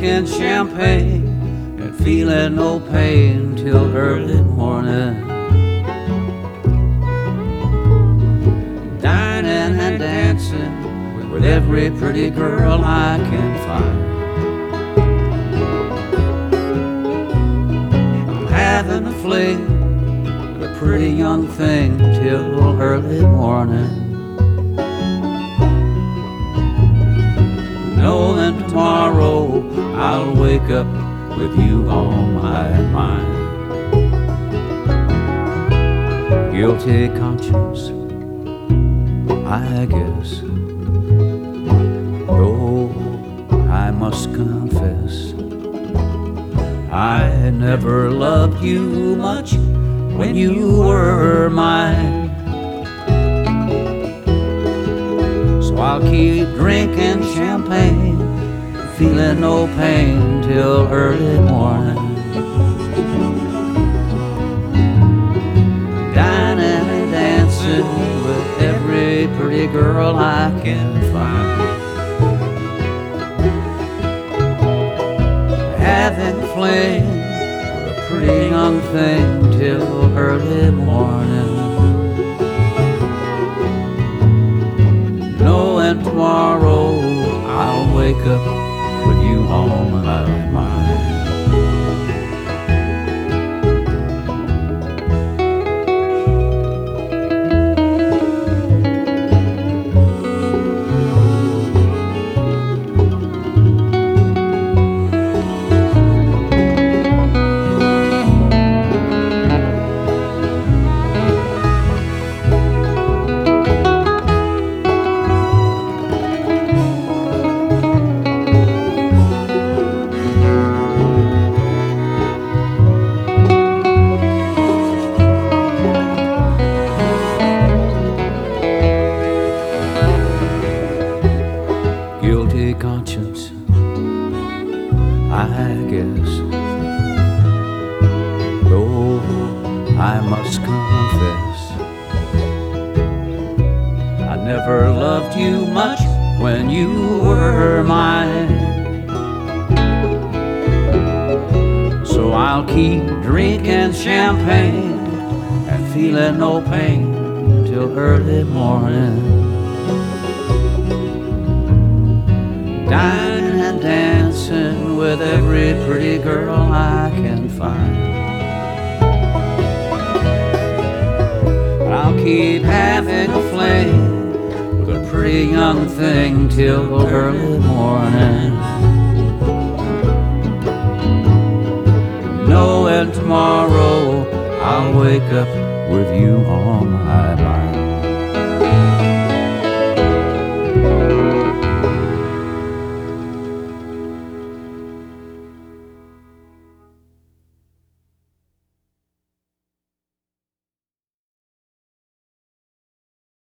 drinking champagne and feeling no pain till early morning. Dining and dancing with every pretty girl I can find. I'm having a fling with a pretty young thing till early morning. Knowing tomorrow I'll wake up with you on my mind. Guilty conscience, I guess, though I must confess I never loved you much when you were mine. So I'll keep drinking champagne, feeling no pain till early morning. Dining and dancing with every pretty girl I can find. Having a fling with a pretty young thing till early morning. Knowing tomorrow I'll wake up with you on my mind. Guilty conscience, I guess, though I must confess I never loved you much when you were mine. So I'll keep drinking champagne and feeling no pain till early morning. Dining and dancing with every pretty girl I can find. I'll keep having a fling with a pretty young thing till early morning. Knowing tomorrow I'll wake up with you on my mind.